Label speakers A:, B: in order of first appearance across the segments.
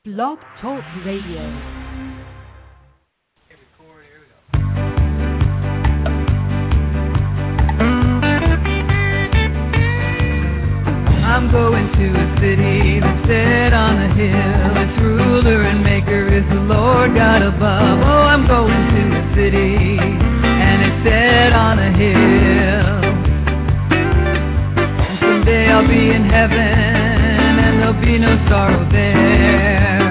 A: Blog Talk Radio.
B: I'm going to a city that's set on a hill. Its ruler and maker is the Lord God above. Oh, I'm going to a city, and it's set on a hill. And someday I'll be in heaven, and there'll be no sorrow there.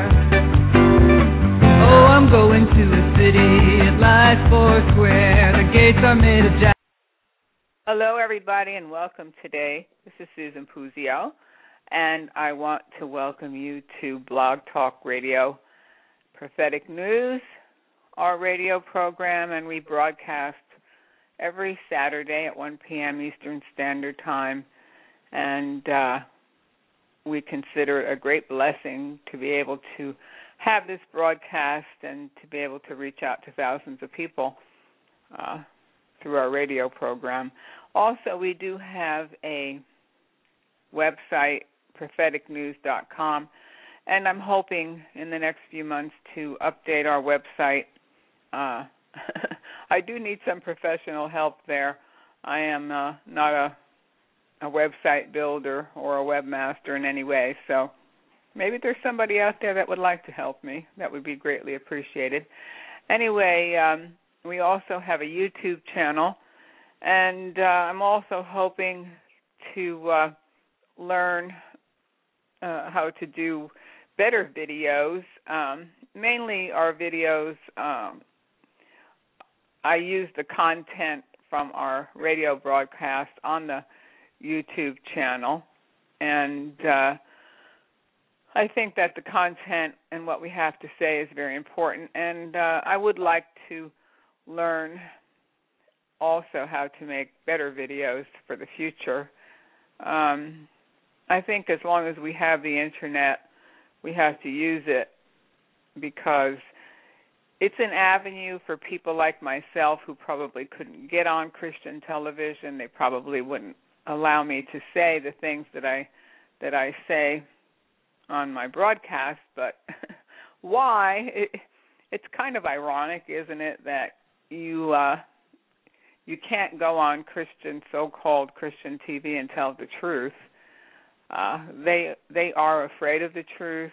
B: Oh, I'm going to a city, it lies four square. The gates are made of jasper.
C: Hello, everybody, and welcome today. This is Susan Puzio, and I want to welcome you to Blog Talk Radio, Prophetic News, our radio program, and we broadcast every Saturday at 1 p.m. Eastern Standard Time, and we consider it a great blessing to be able to have this broadcast and to be able to reach out to thousands of people through our radio program. Also, we do have a website, propheticnews.com, and I'm hoping in the next few months to update our website. I do need some professional help there. I am not a website builder or a webmaster in any way, so maybe there's somebody out there that would like to help me. That would be greatly appreciated. Anyway, we also have a YouTube channel, and I'm also hoping to learn how to do better videos. Mainly our videos, I use the content from our radio broadcast on the YouTube channel, and I think that the content and what we have to say is very important, and I would like to learn also how to make better videos for the future. I think as long as we have the internet, we have to use it because it's an avenue for people like myself who probably couldn't get on Christian television. They probably wouldn't allow me to say the things that I say on my broadcast, but why? It's kind of ironic, isn't it, that you can't go on so-called Christian TV and tell the truth. They are afraid of the truth,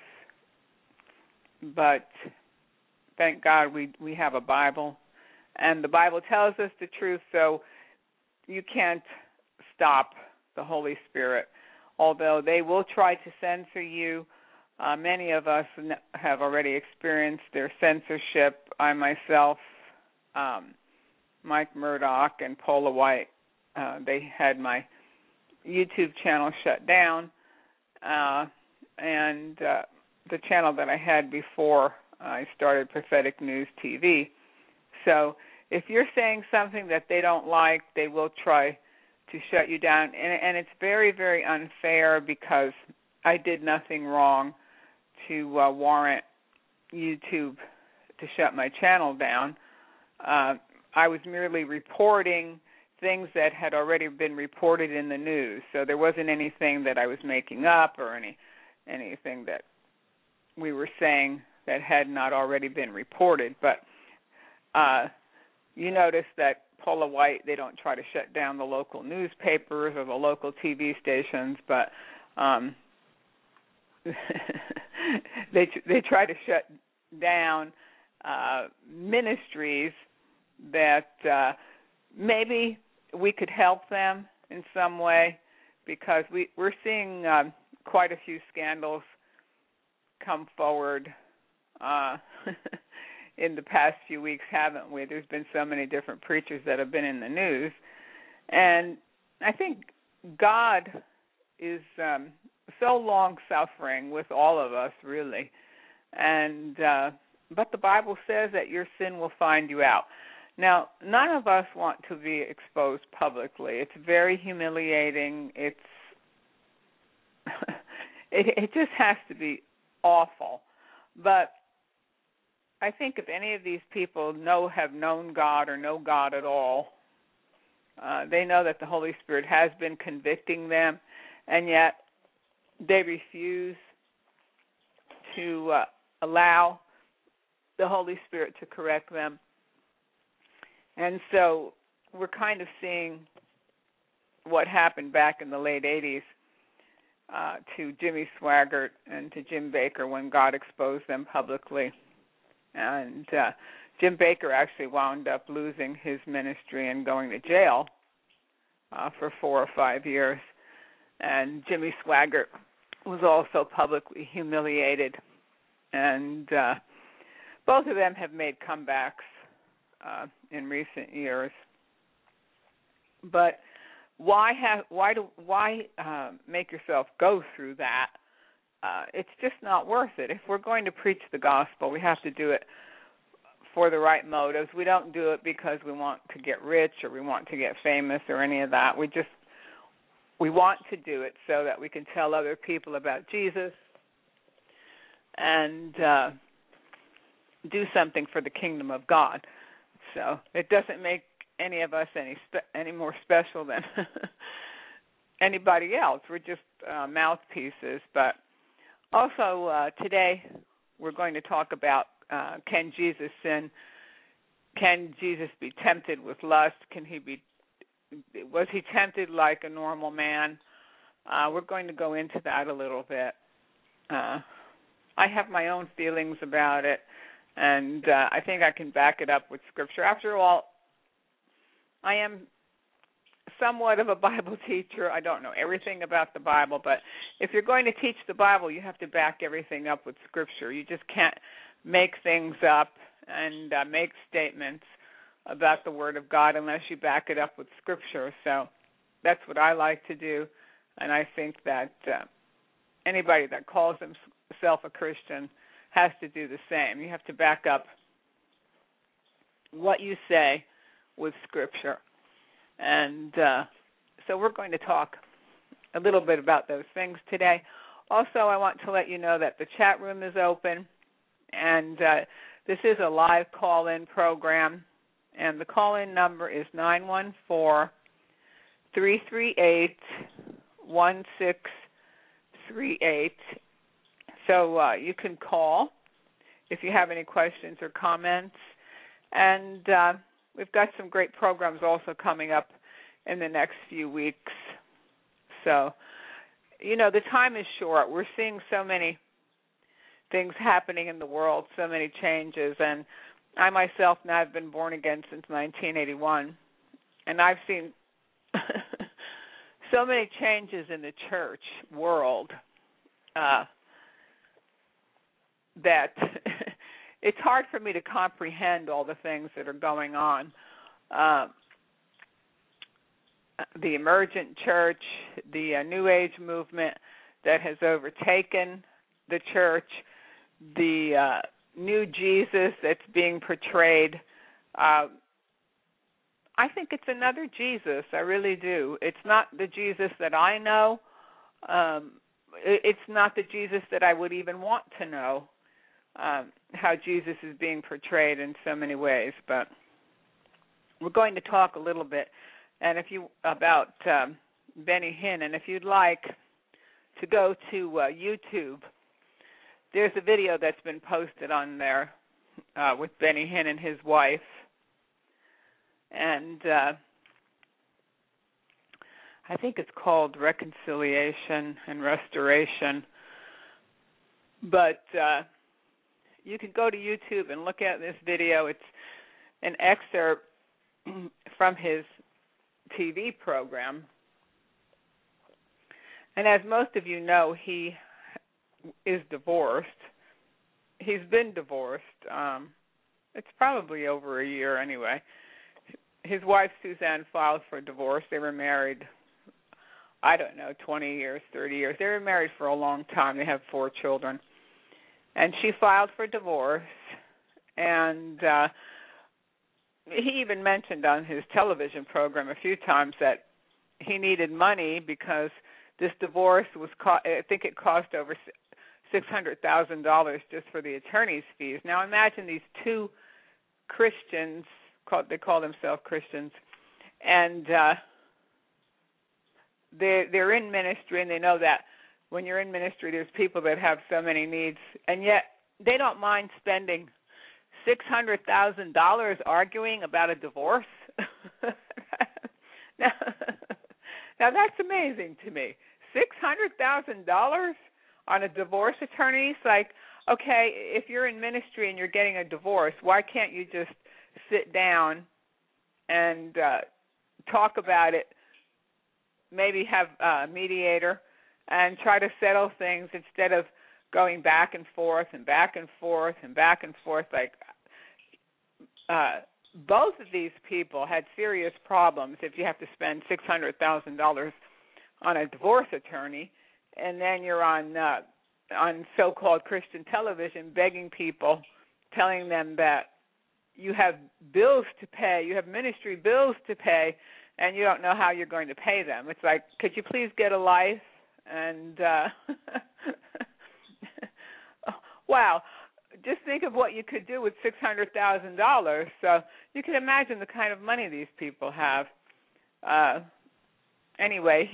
C: but thank God we have a Bible, and the Bible tells us the truth, so you can't stop the Holy Spirit. Although they will try to censor you, many of us have already experienced their censorship. I myself, Mike Murdoch and Paula White, they had my YouTube channel shut down, and the channel that I had before I started Prophetic News TV. So if you're saying something that they don't like, they will try to shut you down, and it's very, very unfair because I did nothing wrong to warrant YouTube to shut my channel down. I was merely reporting things that had already been reported in the news, so there wasn't anything that I was making up or anything that we were saying that had not already been reported. But you notice that Paula White, they don't try to shut down the local newspapers or the local TV stations, but they try to shut down ministries that maybe we could help them in some way, because we're seeing quite a few scandals come forward in the past few weeks, haven't we? There's been so many different preachers that have been in the news, and I think God is so long-suffering with all of us, really, and but the Bible says that your sin will find you out. Now, none of us want to be exposed publicly. It's very humiliating. It just has to be awful. But I think if any of these people have known God or know God at all, they know that the Holy Spirit has been convicting them, and yet they refuse to allow the Holy Spirit to correct them. And so we're kind of seeing what happened back in the late 80s to Jimmy Swaggart and to Jim Bakker when God exposed them publicly. And Jim Bakker actually wound up losing his ministry and going to jail for 4 or 5 years. And Jimmy Swaggart was also publicly humiliated. And both of them have made comebacks in recent years. But why make yourself go through that? It's just not worth it. If we're going to preach the gospel, we have to do it for the right motives. We don't do it because we want to get rich or we want to get famous or any of that. We want to do it so that we can tell other people about Jesus and do something for the kingdom of God. So it doesn't make any of us any more special than anybody else. We're just mouthpieces. But also today we're going to talk about can Jesus sin? Can Jesus be tempted with lust? Was he tempted like a normal man? We're going to go into that a little bit. I have my own feelings about it, and I think I can back it up with Scripture. After all, I am somewhat of a Bible teacher. I don't know everything about the Bible, but if you're going to teach the Bible, you have to back everything up with Scripture. You just can't make things up and make statements about the Word of God unless you back it up with Scripture. So that's what I like to do, and I think that anybody that calls himself a Christian has to do the same. You have to back up what you say with Scripture. And so we're going to talk a little bit about those things today. Also, I want to let you know that the chat room is open, and this is a live call-in program, and the call-in number is 914-338-1638. So you can call if you have any questions or comments. And we've got some great programs also coming up in the next few weeks. So, the time is short. We're seeing so many things happening in the world, so many changes. And I myself now have been born again since 1981. And I've seen so many changes in the church world that it's hard for me to comprehend all the things that are going on. The emergent church, the New Age movement that has overtaken the church, the new Jesus that's being portrayed. I think it's another Jesus. I really do. It's not the Jesus that I know. It's not the Jesus that I would even want to know. How Jesus is being portrayed in so many ways, but we're going to talk a little bit about Benny Hinn, and if you'd like to go to YouTube, there's a video that's been posted on there with Benny Hinn and his wife, and I think it's called Reconciliation and Restoration, but you can go to YouTube and look at this video. It's an excerpt from his TV program. And as most of you know, he is divorced. He's been divorced. It's probably over a year anyway. His wife, Suzanne, filed for divorce. They were married, 20 years, 30 years. They were married for a long time. They have 4 children. And she filed for divorce, and he even mentioned on his television program a few times that he needed money because this divorce I think it cost over $600,000 just for the attorney's fees. Now imagine these 2 Christians, they call themselves Christians, and they're in ministry, and they know that when you're in ministry, there's people that have so many needs, and yet they don't mind spending $600,000 arguing about a divorce. now, that's amazing to me. $600,000 on a divorce attorney? It's like, okay, if you're in ministry and you're getting a divorce, why can't you just sit down and talk about it, maybe have a mediator, and try to settle things instead of going back and forth and back and forth and back and forth? Like, both of these people had serious problems if you have to spend $600,000 on a divorce attorney, and then you're on so-called Christian television begging people, telling them that you have bills to pay, you have ministry bills to pay, and you don't know how you're going to pay them. It's like, could you please get a life? And wow, just think of what you could do with $600,000. So you can imagine the kind of money these people have. Anyway,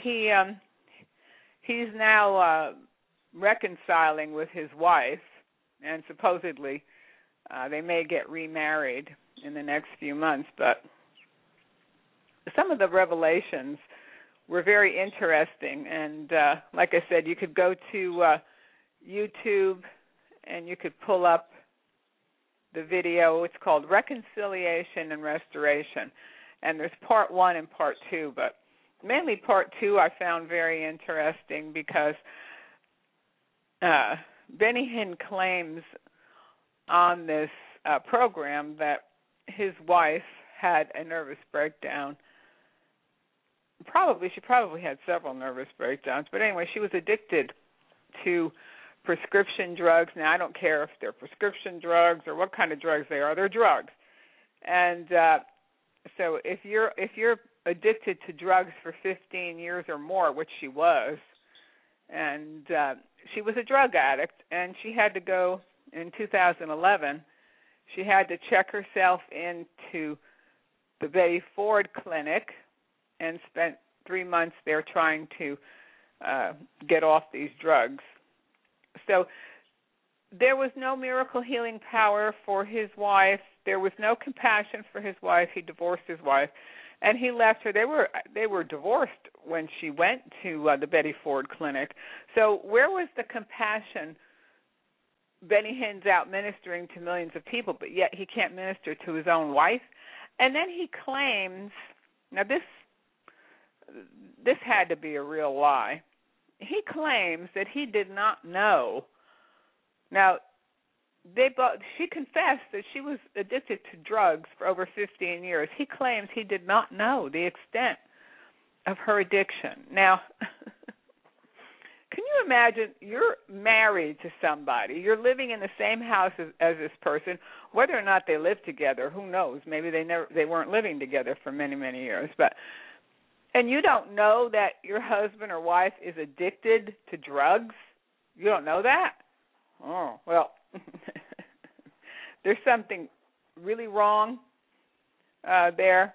C: he's now reconciling with his wife, and supposedly they may get remarried in the next few months. But some of the revelations were very interesting, and like I said, you could go to YouTube and you could pull up the video. It's called Reconciliation and Restoration, and there's part 1 and part 2, but mainly part 2 I found very interesting because Benny Hinn claims on this program that his wife had a nervous breakdown. She probably had several nervous breakdowns, but anyway, she was addicted to prescription drugs. Now, I don't care if they're prescription drugs or what kind of drugs they are. They're drugs. And so if you're addicted to drugs for 15 years or more, which she was, and she was a drug addict, and she had to go in 2011, she had to check herself into the Betty Ford Clinic and spent 3 months there trying to get off these drugs. So there was no miracle healing power for his wife. There was no compassion for his wife. He divorced his wife, and he left her. They were divorced when she went to the Betty Ford Clinic. So where was the compassion? Benny Hinn's out ministering to millions of people, but yet he can't minister to his own wife. And then he claims, now this had to be a real lie. He claims that he did not know. Now, she confessed that she was addicted to drugs for over 15 years. He claims he did not know the extent of her addiction. Now, can you imagine you're married to somebody, you're living in the same house as this person, whether or not they live together, who knows? Maybe they weren't living together for many, many years, and you don't know that your husband or wife is addicted to drugs? You don't know that? Oh, well, there's something really wrong there.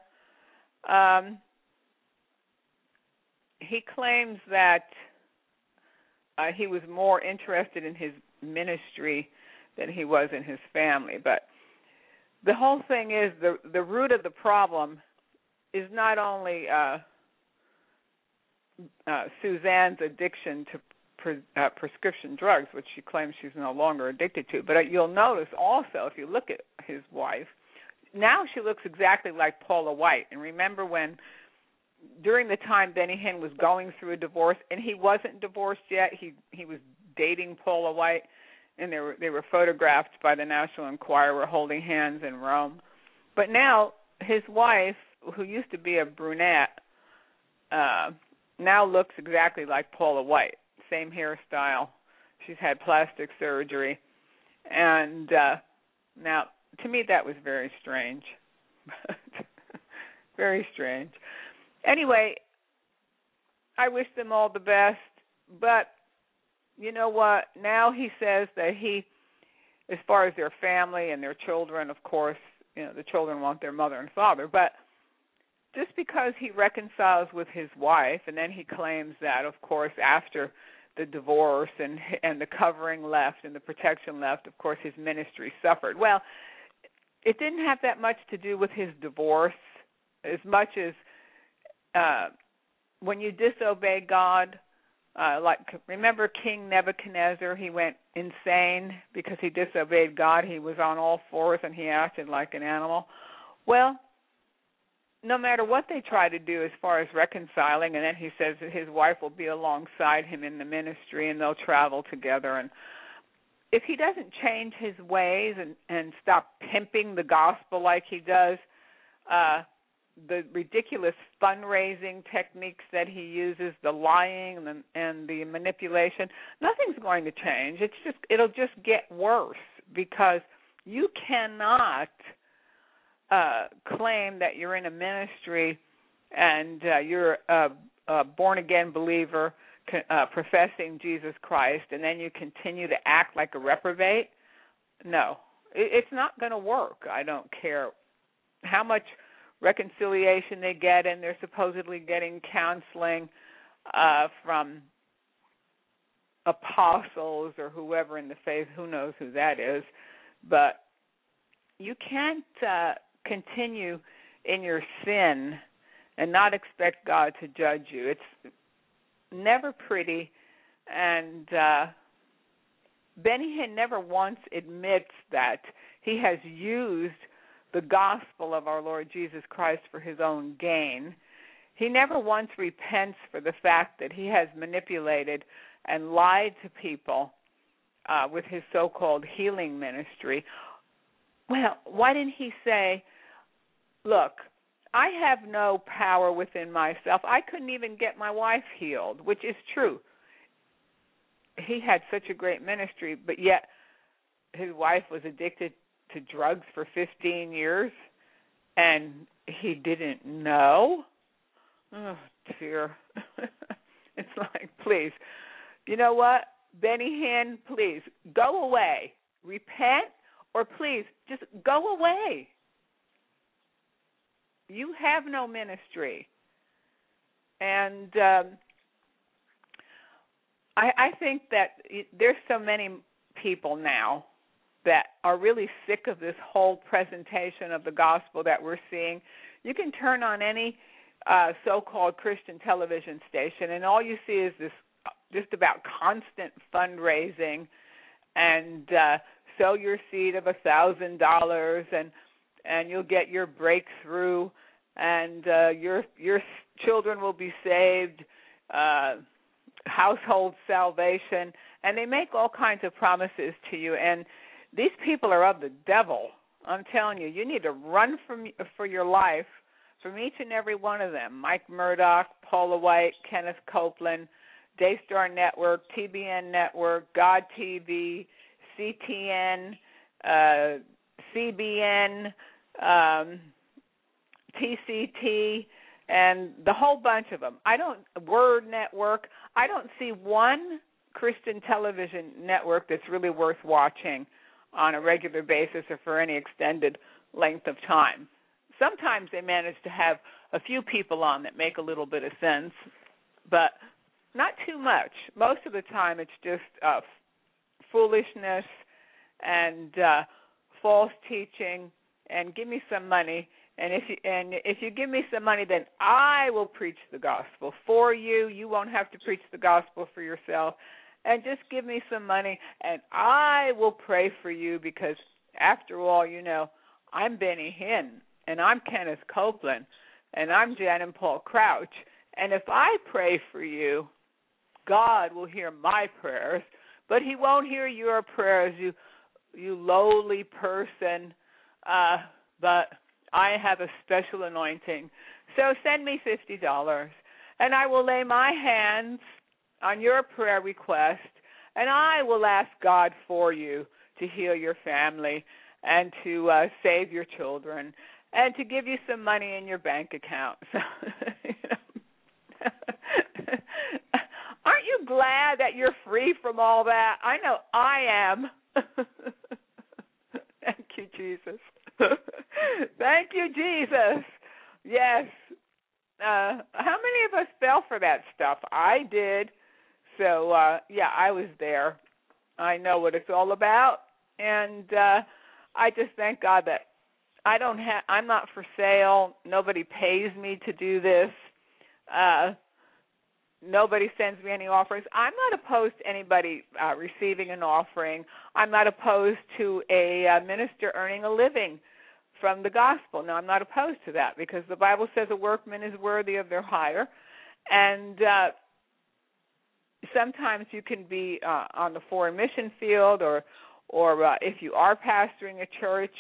C: He claims that he was more interested in his ministry than he was in his family. But the whole thing is the root of the problem is not only Suzanne's addiction to prescription drugs, which she claims she's no longer addicted to. But you'll notice also, if you look at his wife, now she looks exactly like Paula White. And remember when, during the time Benny Hinn was going through a divorce, and he wasn't divorced yet, he was dating Paula White, and they were photographed by the National Enquirer holding hands in Rome. But now his wife, who used to be a brunette, now looks exactly like Paula White. Same hairstyle. She's had plastic surgery. And now, to me, that was very strange. Very strange. Anyway, I wish them all the best. But you know what? Now he says that he, as far as their family and their children, of course, the children want their mother and father. But just because he reconciles with his wife, and then he claims that, of course, after the divorce and the covering left and the protection left, of course, his ministry suffered. Well, it didn't have that much to do with his divorce as much as when you disobey God. Like, remember King Nebuchadnezzar? He went insane because he disobeyed God. He was on all fours and he acted like an animal. Well, no matter what they try to do as far as reconciling, and then he says that his wife will be alongside him in the ministry and they'll travel together. And if he doesn't change his ways and stop pimping the gospel like he does, the ridiculous fundraising techniques that he uses, the lying and the manipulation, nothing's going to change. It'll just get worse, because you cannot claim that you're in a ministry and you're a born-again believer professing Jesus Christ, and then you continue to act like a reprobate. No, it's not going to work. I don't care how much reconciliation they get, and they're supposedly getting counseling from apostles or whoever in the faith. Who knows who that is? But you can't continue in your sin and not expect God to judge you. It's never pretty, and Benny Hinn never once admits that he has used the gospel of our Lord Jesus Christ for his own gain. He never once repents for the fact that he has manipulated and lied to people with his so-called healing ministry. Well, why didn't he say, look, I have no power within myself. I couldn't even get my wife healed, which is true. He had such a great ministry, but yet his wife was addicted to drugs for 15 years, and he didn't know? Oh, dear. It's like, please, you know what, Benny Hinn, please, go away. Repent, or please, just go away. You have no ministry. And I think that there's so many people now that are really sick of this whole presentation of the gospel that we're seeing. You can turn on any so-called Christian television station, and all you see is this just about constant fundraising and sow your seed of $1,000 and you'll get your breakthrough, and your children will be saved, household salvation, and they make all kinds of promises to you. And these people are of the devil. I'm telling you, you need to run for your life from each and every one of them. Mike Murdoch, Paula White, Kenneth Copeland, Daystar Network, TBN Network, God TV, CTN, CBN, TCT, and the whole bunch of them. Word Network. I don't see one Christian television network that's really worth watching on a regular basis or for any extended length of time. Sometimes they manage to have a few people on that make a little bit of sense, but not too much. Most of the time it's just foolishness and false teaching, and give me some money, and if you give me some money, then I will preach the gospel for you. You won't have to preach the gospel for yourself. And just give me some money, and I will pray for you, because, after all, you know, I'm Benny Hinn, and I'm Kenneth Copeland, and I'm Jan and Paul Crouch. And if I pray for you, God will hear my prayers, but he won't hear your prayers, you lowly person. But I have a special anointing. So send me $50, and I will lay my hands on your prayer request, and I will ask God for you to heal your family and to save your children and to give you some money in your bank account. So, aren't you glad that you're free from all that? I know I am. Thank you, Jesus. Thank you, Jesus. Yes. How many of us fell for that stuff? I did. So, I was there. I know what it's all about, and I just thank God that I'm not for sale. Nobody pays me to do this. Nobody sends me any offerings. I'm not opposed to anybody receiving an offering. I'm not opposed to a minister earning a living from the gospel. No, I'm not opposed to that, because the Bible says a workman is worthy of their hire. And sometimes you can be on the foreign mission field, or if you are pastoring a church.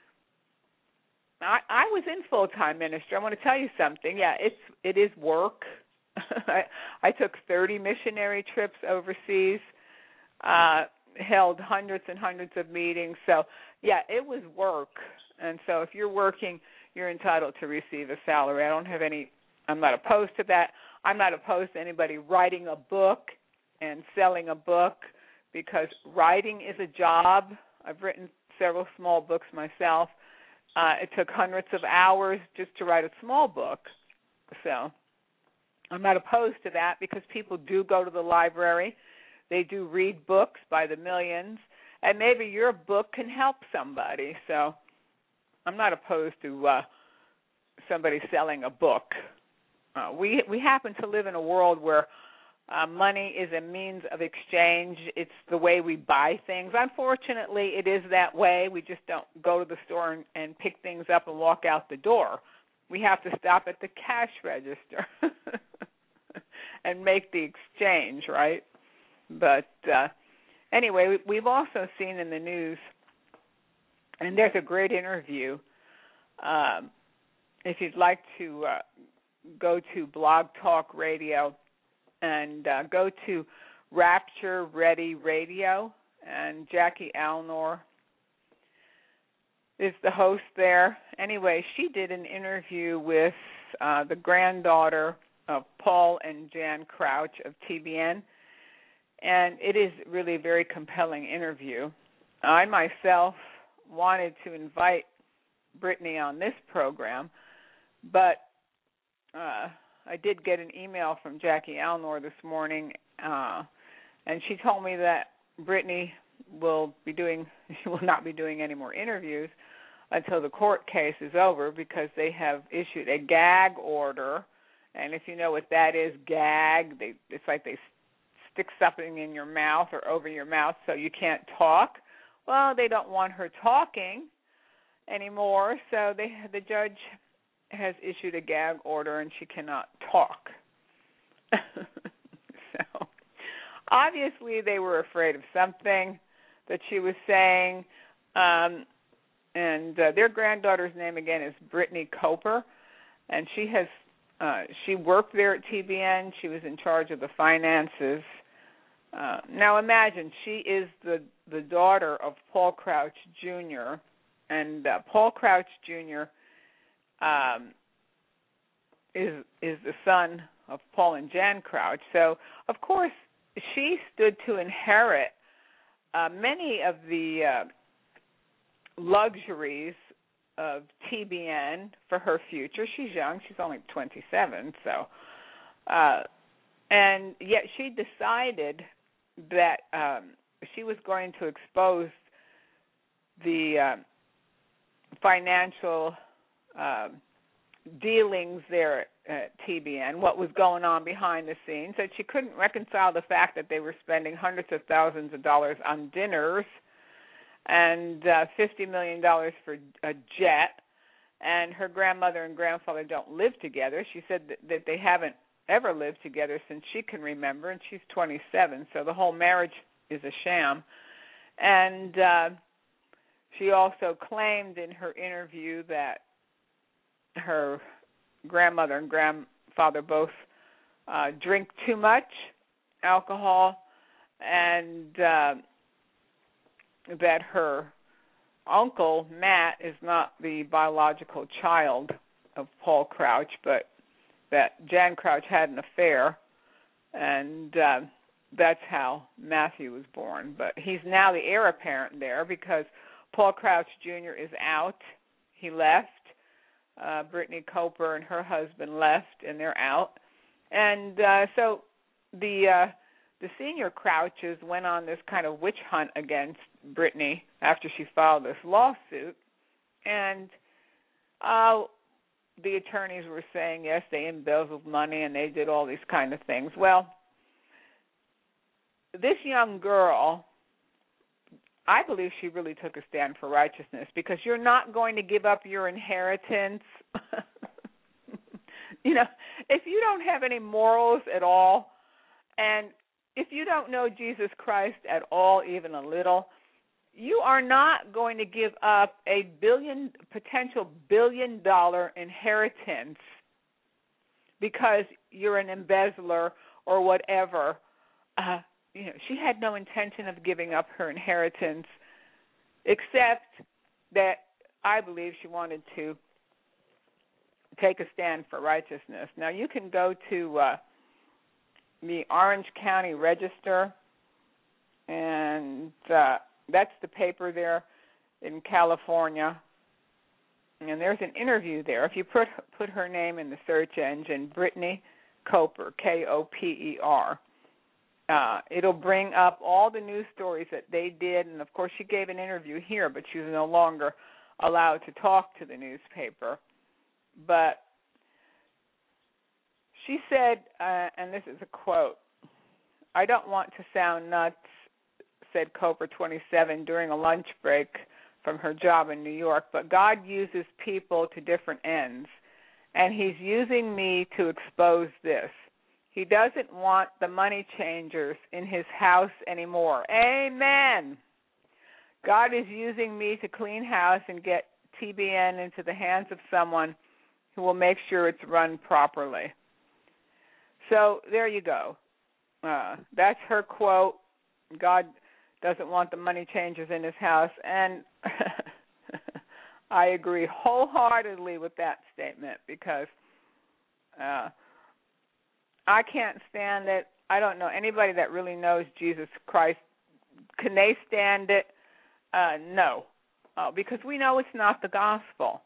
C: I was in full-time ministry. I want to tell you something. Yeah, it is work. I took 30 missionary trips overseas, held hundreds and hundreds of meetings. So, yeah, it was work. And so if you're working, you're entitled to receive a salary. I'm not opposed to that. I'm not opposed to anybody writing a book and selling a book, because writing is a job. I've written several small books myself. It took hundreds of hours just to write a small book. So I'm not opposed to that, because people do go to the library. They do read books by the millions, and maybe your book can help somebody. So I'm not opposed to somebody selling a book. We happen to live in a world where money is a means of exchange. It's the way we buy things. Unfortunately, it is that way. We just don't go to the store and pick things up and walk out the door. We have to stop at the cash register and make the exchange, right? But anyway, we've also seen in the news, and there's a great interview. If you'd like to go to Blog Talk Radio and go to Rapture Ready Radio, and Jackie Alnor is the host there. Anyway, she did an interview with the granddaughter of Paul and Jan Crouch of TBN, and it is really a very compelling interview. I myself wanted to invite Brittany on this program, but I did get an email from Jackie Alnor this morning, and she told me that Brittany will not be doing any more interviews until the court case is over, because they have issued a gag order. And if you know what that is, gag, it's like they stick something in your mouth or over your mouth so you can't talk. Well, they don't want her talking anymore, so the judge has issued a gag order, and she cannot talk. So obviously they were afraid of something that she was saying. And their granddaughter's name, again, is Brittany Coper, and she worked there at TBN. She was in charge of the finances. Now imagine, she is the daughter of Paul Crouch Jr., and Paul Crouch Jr. Is the son of Paul and Jan Crouch. So, of course, she stood to inherit many of the luxuries of TBN for her future. She's young. She's only 27. So, and yet she decided that she was going to expose the financial dealings there at TBN, what was going on behind the scenes, that she couldn't reconcile the fact that they were spending hundreds of thousands of dollars on dinners and $50 million for a jet, and her grandmother and grandfather don't live together. She said that they haven't ever lived together since she can remember, and she's 27, so the whole marriage is a sham. And she also claimed in her interview that her grandmother and grandfather both drink too much alcohol, and that her uncle, Matt, is not the biological child of Paul Crouch, but that Jan Crouch had an affair, and that's how Matthew was born. But he's now the heir apparent there because Paul Crouch Jr. is out. He left. Brittany Coper and her husband left, and they're out. And so the the senior Crouches went on this kind of witch hunt against Britney after she filed this lawsuit, and the attorneys were saying, yes, they embezzled money and they did all these kind of things. Well, this young girl, I believe she really took a stand for righteousness, because you're not going to give up your inheritance. You know, if you don't have any morals at all, and if you don't know Jesus Christ at all, even a little, you are not going to give up a potential billion-dollar inheritance because you're an embezzler or whatever. You know, she had no intention of giving up her inheritance, except that I believe she wanted to take a stand for righteousness. Now, you can go to the Orange County Register, and that's the paper there in California, and there's an interview there. If you put her name in the search engine, Brittany Koper, Koper, it'll bring up all the news stories that they did, and of course she gave an interview here, but she's no longer allowed to talk to the newspaper. But she said, and this is a quote, "I don't want to sound nuts," said Koper, 27, during a lunch break from her job in New York, "but God uses people to different ends, and he's using me to expose this. He doesn't want the money changers in his house anymore." Amen. God is using me to clean house and get TBN into the hands of someone who will make sure it's run properly. So there you go. That's her quote. God doesn't want the money changers in his house, and I agree wholeheartedly with that statement, because I can't stand it. I don't know anybody that really knows Jesus Christ. Can they stand it? No, because we know it's not the gospel.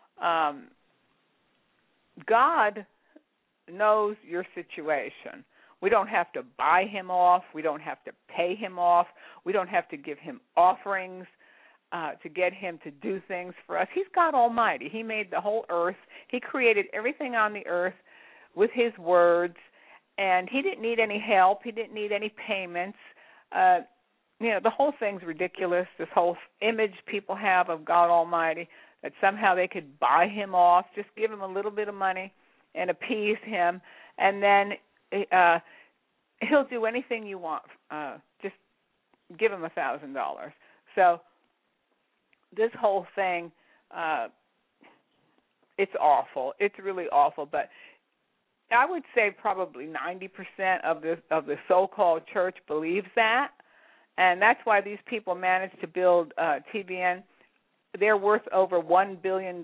C: God knows your situation. We don't have to buy him off. We don't have to pay him off. We don't have to give him offerings to get him to do things for us. He's God Almighty. He made the whole earth. He created everything on the earth with his words, and he didn't need any help. He didn't need any payments. You know, the whole thing's ridiculous, this whole image people have of God Almighty, that somehow they could buy him off, just give him a little bit of money and appease him, and then he'll do anything you want. Just give him $1,000. So this whole thing, it's awful. It's really awful. But I would say probably 90% of the so-called church believes that, and that's why these people managed to build TBN. They're worth over $1 billion,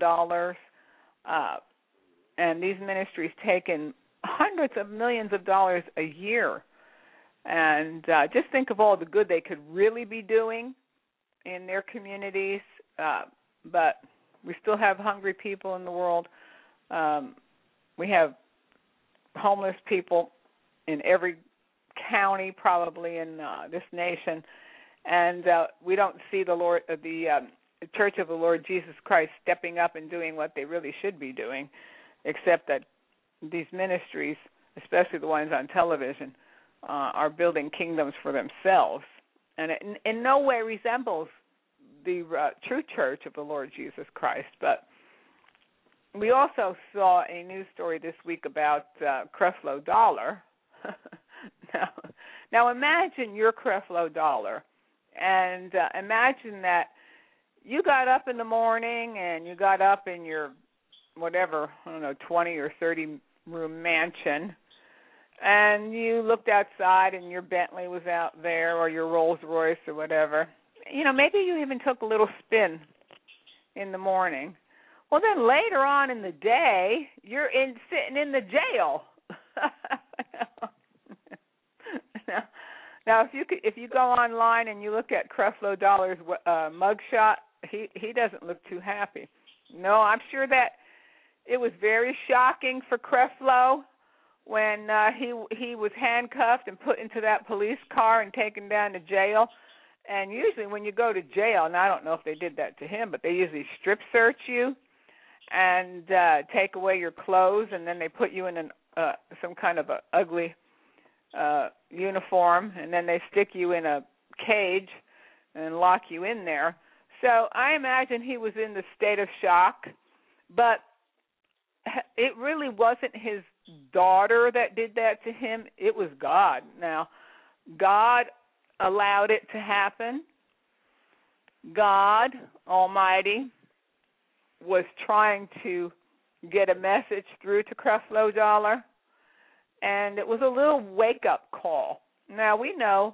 C: and these ministries take in hundreds of millions of dollars a year. And just think of all the good they could really be doing in their communities. But we still have hungry people in the world. We have homeless people in every county, probably in this nation, and we don't see the Church of the Lord Jesus Christ stepping up and doing what they really should be doing, except that these ministries, especially the ones on television, are building kingdoms for themselves, and it in no way resembles the true Church of the Lord Jesus Christ. But we also saw a news story this week about Creflo Dollar. Now imagine you're Creflo Dollar, and imagine that you got up in the morning and you got up in your whatever, 20 or 30 room mansion, and you looked outside and your Bentley was out there, or your Rolls Royce or whatever. Maybe you even took a little spin in the morning. Well, then later on in the day, you're sitting in the jail. Now, if you go online and you look at Creflo Dollar's mugshot, he doesn't look too happy. No, I'm sure that it was very shocking for Creflo when he was handcuffed and put into that police car and taken down to jail. And usually when you go to jail, and I don't know if they did that to him, but they usually strip search you and take away your clothes, and then they put you in some kind of a ugly uniform, and then they stick you in a cage and lock you in there. So I imagine he was in the state of shock, but it really wasn't his daughter that did that to him. It was God. Now, God allowed it to happen. God Almighty was trying to get a message through to Creflo Dollar, and it was a little wake-up call. Now, we know,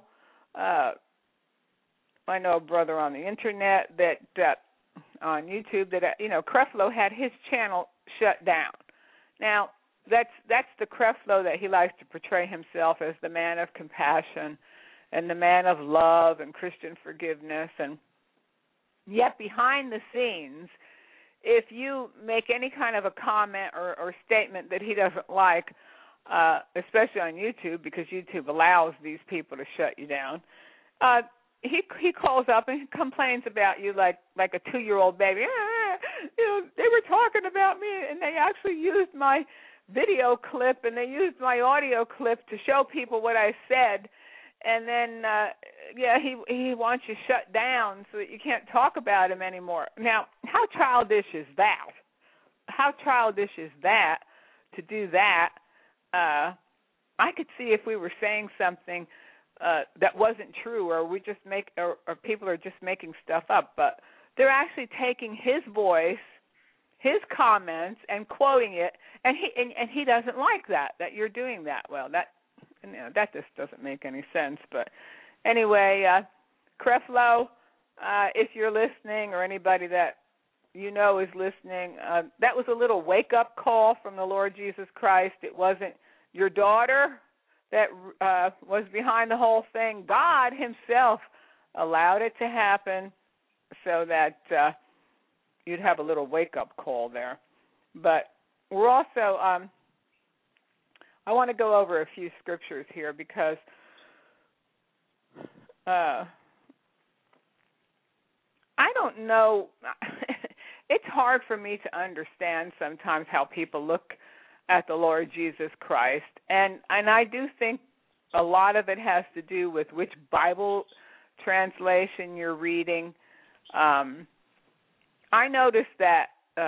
C: I know a brother on the internet that on YouTube that Creflo had his channel shut down. Now, that's the Creflo that he likes to portray himself as, the man of compassion and the man of love and Christian forgiveness. And yet behind the scenes, if you make any kind of a comment or statement that he doesn't like, especially on YouTube, because YouTube allows these people to shut you down, he calls up and complains about you like a 2-year-old baby. They were talking about me, and they actually used my video clip and they used my audio clip to show people what I said. And then, he wants you shut down so that you can't talk about him anymore. Now, how childish is that? How childish is that to do that? I could see if we were saying something that wasn't true, or we just or people are just making stuff up. But they're actually taking his voice, his comments, and quoting it, and he doesn't like that you're doing that. Well, that just doesn't make any sense. But anyway, Creflo, if you're listening, or anybody that you know is listening, that was a little wake-up call from the Lord Jesus Christ. It wasn't your daughter that was behind the whole thing. God himself allowed it to happen so that you'd have a little wake-up call there. But we're also... I want to go over a few scriptures here because I don't know. It's hard for me to understand sometimes how people look at the Lord Jesus Christ. And I do think a lot of it has to do with which Bible translation you're reading. I noticed that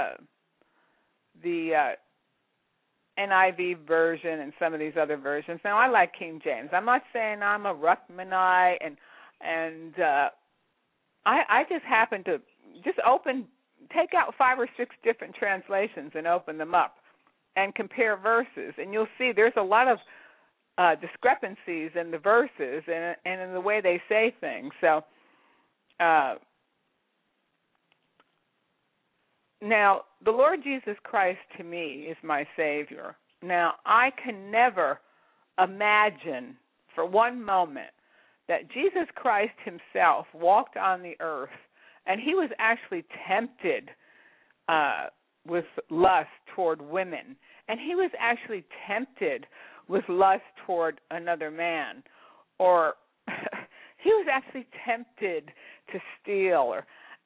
C: the NIV version and some of these other versions. Now, I like King James. I'm not saying I'm a Ruckmanite, and I just happen to take out 5 or 6 different translations and open them up and compare verses, and you'll see there's a lot of discrepancies in the verses and in the way they say things. So now, the Lord Jesus Christ, to me, is my Savior. Now, I can never imagine for one moment that Jesus Christ himself walked on the earth and he was actually tempted with lust toward women, and he was actually tempted with lust toward another man, or he was actually tempted to steal, or,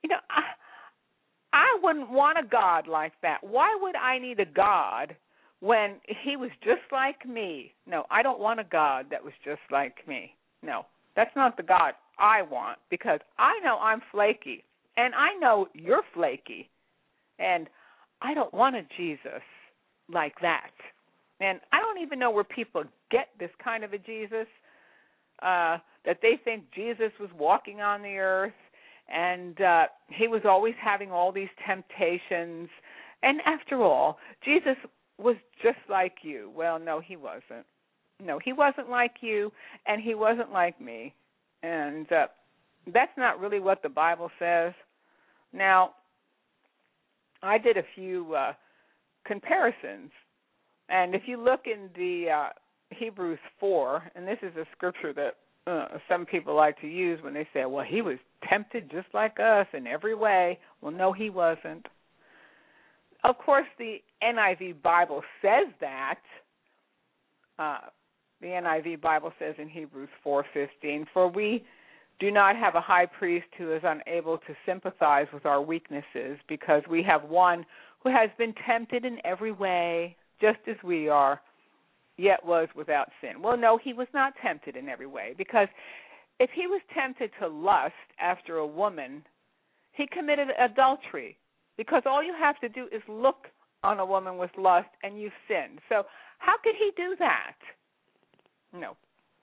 C: I wouldn't want a God like that. Why would I need a God when he was just like me? No, I don't want a God that was just like me. No, that's not the God I want, because I know I'm flaky, and I know you're flaky, and I don't want a Jesus like that. And I don't even know where people get this kind of a Jesus, that they think Jesus was walking on the earth, and he was always having all these temptations. And after all, Jesus was just like you. Well, no, he wasn't. No, he wasn't like you, and he wasn't like me. And that's not really what the Bible says. Now, I did a few comparisons. And if you look in the Hebrews 4, and this is a scripture that some people like to use when they say, well, he was tempted just like us in every way. Well, no, he wasn't. Of course, the NIV Bible says that, the NIV Bible says in Hebrews 4:15, "For we do not have a high priest who is unable to sympathize with our weaknesses, because we have one who has been tempted in every way, just as we are, yet was without sin." Well, no, he was not tempted in every way, because if he was tempted to lust after a woman, he committed adultery, because all you have to do is look on a woman with lust and you've sinned. So how could he do that? No.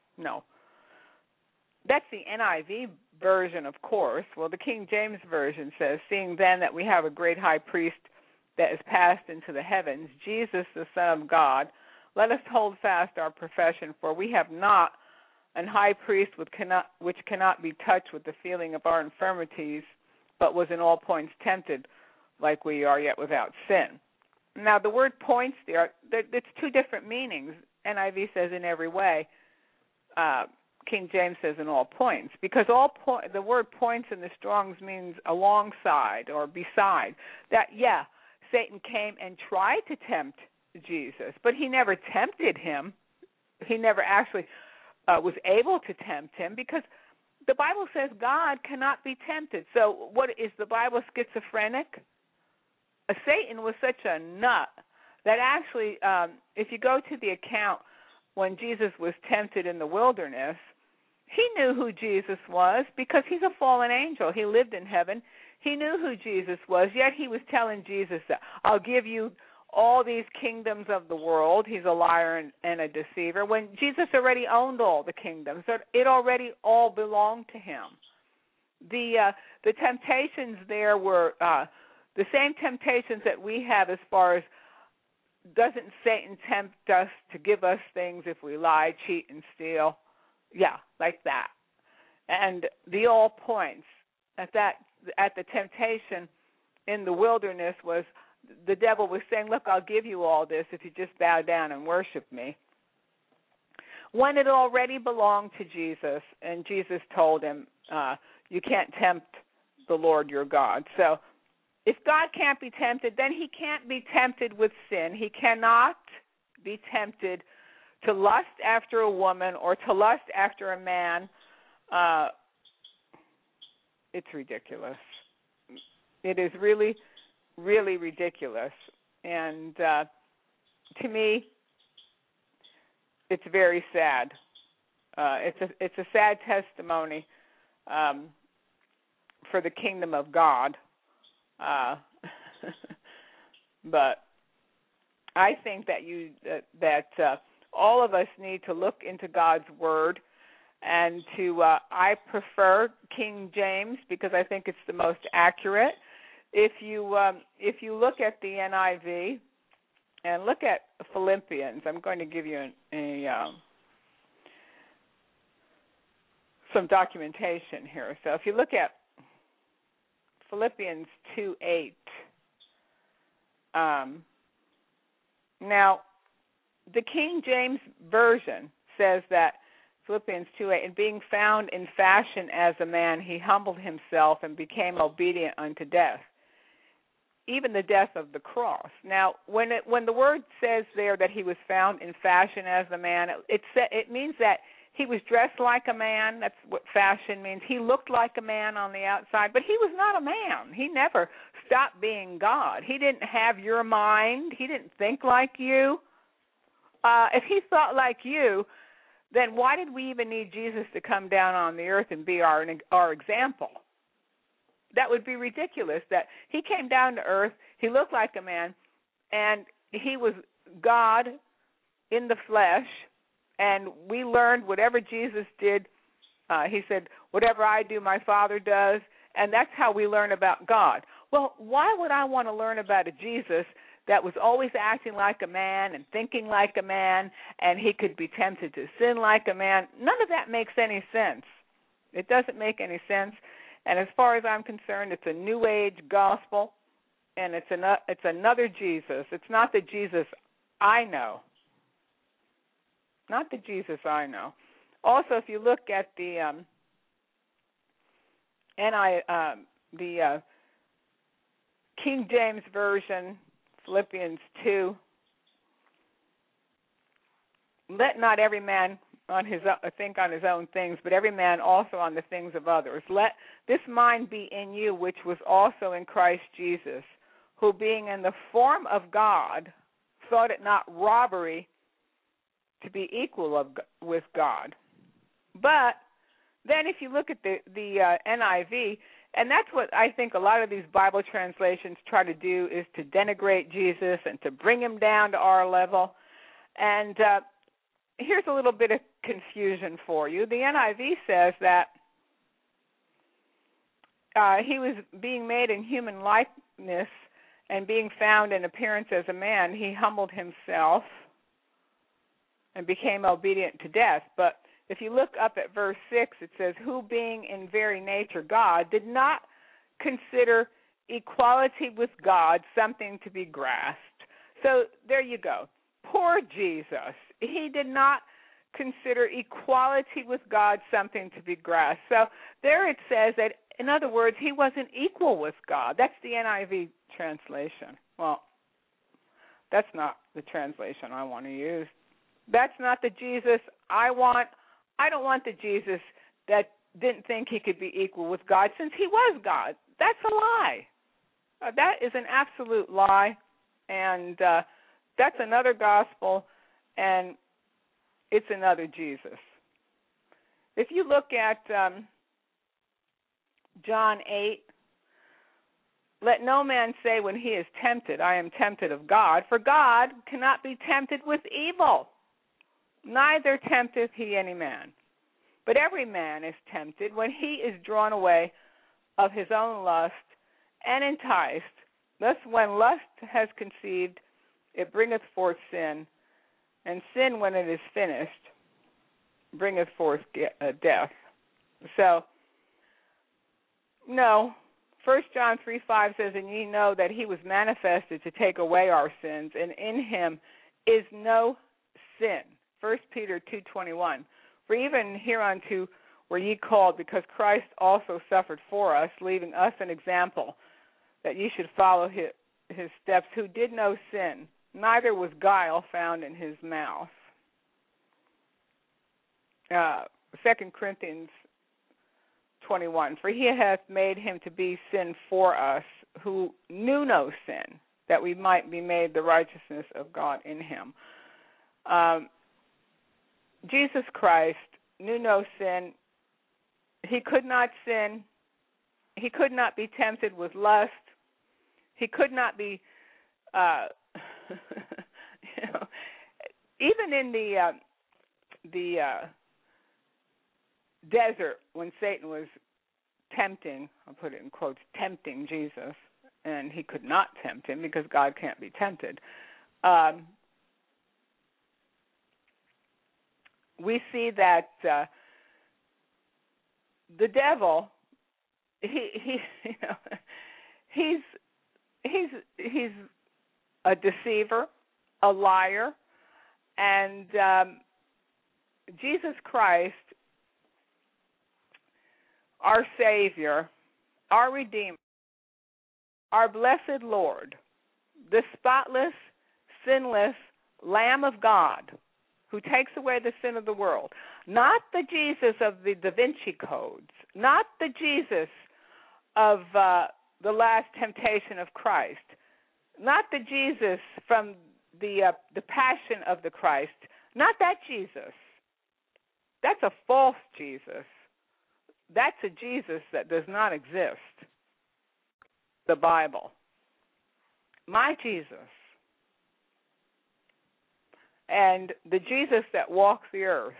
C: That's the NIV version, of course. Well, the King James Version says, "Seeing then that we have a great high priest that is passed into the heavens, Jesus, the Son of God, let us hold fast our profession, for we have not an high priest which cannot be touched with the feeling of our infirmities, but was in all points tempted like we are, yet without sin." Now, the word points there, it's two different meanings. NIV says in every way. King James says in all points, because the word points in the Strong's means alongside or beside. That, yeah, Satan came and tried to tempt Jesus, but he never tempted him. He never actually was able to tempt him, because the Bible says God cannot be tempted. So what is the Bible schizophrenic? Satan was such a nut that actually, if you go to the account when Jesus was tempted in the wilderness, he knew who Jesus was, because he's a fallen angel. He lived in heaven. He knew who Jesus was, yet he was telling Jesus, "I'll give you all these kingdoms of the world." He's a liar and a deceiver, when Jesus already owned all the kingdoms. So it already all belonged to him. The temptations there were the same temptations that we have, as far as, doesn't Satan tempt us to give us things if we lie, cheat, and steal? Yeah, like that. And the all points at the temptation in the wilderness was, the devil was saying, "Look, I'll give you all this if you just bow down and worship me," when it already belonged to Jesus, and Jesus told him, "You can't tempt the Lord your God." So if God can't be tempted, then he can't be tempted with sin. He cannot be tempted to lust after a woman or to lust after a man. It's ridiculous. It is really, really ridiculous. And to me, it's very sad. It's a sad testimony for the kingdom of God. But I think that all of us need to look into God's Word, and I prefer King James, because I think it's the most accurate. If you look at the NIV and look at Philippians, I'm going to give you some documentation here. So if you look at Philippians 2:8, now the King James Version says that Philippians 2:8, "And being found in fashion as a man, he humbled himself and became obedient unto death, even the death of the cross." Now, when the word says there that he was found in fashion as a man, it means that he was dressed like a man. That's what fashion means. He looked like a man on the outside, but he was not a man. He never stopped being God. He didn't have your mind. He didn't think like you. If he thought like you, then why did we even need Jesus to come down on the earth and be our example? That would be ridiculous. That he came down to earth, he looked like a man, and he was God in the flesh, and we learned whatever Jesus did, he said, "Whatever I do, my Father does," and that's how we learn about God. Well, why would I want to learn about a Jesus that was always acting like a man and thinking like a man, and he could be tempted to sin like a man? None of that makes any sense. It doesn't make any sense. And as far as I'm concerned, it's a New Age gospel, and it's another Jesus. It's not the Jesus I know. Not the Jesus I know. Also, if you look at the King James Version, Philippians 2, let not every man think on his own things, but every man also on the things of others. Let this mind be in you, which was also in Christ Jesus, who being in the form of God, thought it not robbery to be equal with God. But then if you look at the NIV, and that's what I think a lot of these Bible translations try to do, is to denigrate Jesus and to bring him down to our level. And here's a little bit of confusion for you. The NIV says that he was being made in human likeness and being found in appearance as a man, he humbled himself and became obedient to death. But if you look up at verse 6, it says, who being in very nature God, did not consider equality with God something to be grasped. So there you go. Poor Jesus. He did not consider equality with God something to be grasped. So there it says that, in other words, he wasn't equal with God. That's the NIV translation. Well, that's not the translation I want to use. That's not the Jesus I want. I don't want the Jesus that didn't think he could be equal with God since he was God. That's a lie. That is an absolute lie, and that's another gospel, and it's another Jesus. If you look at John 8, let no man say when he is tempted, I am tempted of God, for God cannot be tempted with evil, neither tempteth he any man. But every man is tempted when he is drawn away of his own lust and enticed. Thus when lust has conceived, it bringeth forth sin, and sin, when it is finished, bringeth forth death. So, no. 1 John 3:5 says, and ye know that he was manifested to take away our sins, and in him is no sin. 1 Peter 2:21. For even hereunto were ye called, because Christ also suffered for us, leaving us an example, that ye should follow his steps, who did no sin, neither was guile found in his mouth. 2 Corinthians 21. For he hath made him to be sin for us, who knew no sin, that we might be made the righteousness of God in him. Jesus Christ knew no sin. He could not sin. He could not be tempted with lust. He could not be, even in the desert when Satan was tempting, I'll put it in quotes, tempting Jesus, and he could not tempt him because God can't be tempted. We see that the devil, he's a deceiver, a liar, and Jesus Christ, our Savior, our Redeemer, our blessed Lord, the spotless, sinless Lamb of God, who takes away the sin of the world, not the Jesus of the Da Vinci Codes, not the Jesus of the Last Temptation of Christ, not the Jesus from the Passion of the Christ, not that Jesus. That's a false Jesus. That's a Jesus that does not exist. The Bible. My Jesus. And the Jesus that walks the earth